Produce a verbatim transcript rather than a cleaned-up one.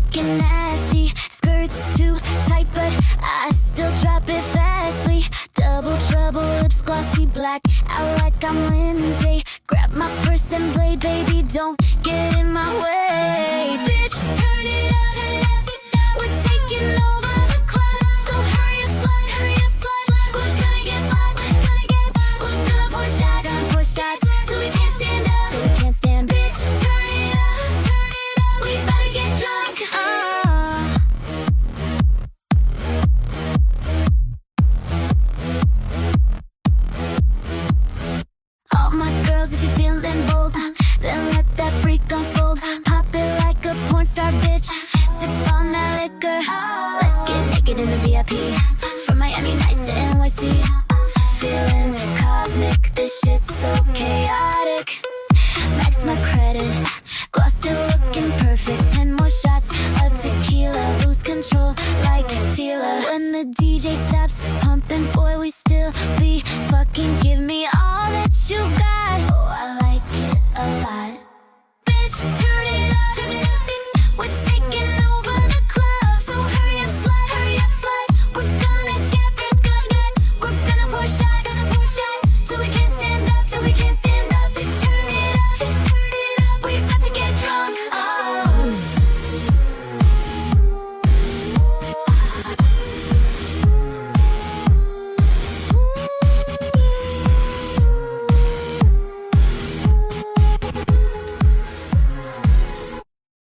looking nasty. Skirts too tight, but I still drop it fastly. Double trouble, lips glossy black, out like I'm Lindsay. Grab my purse and blade, baby, don't get in my way. Bitch, turn it up, turn it up. We're taking over the club, so hurry up, slut, hurry up, slut. We're gonna get fucked, gonna get, we're gonna pour shots, gonna pour shots, till we can't stand up, till we can't stand. Bitch, turn it up, turn it up. We better get drunk. Uh. All my girls, if you're feeling bold, then let that freak unfold. Pop it like a porn star, bitch. Sip on that liquor. Let's get naked in the V I P. From Miami Nice to N Y C. Feeling cosmic, this shit's so chaotic. Max my credit, gloss still looking perfect. Ten more shots of tequila, lose control like Tila. When the D J stops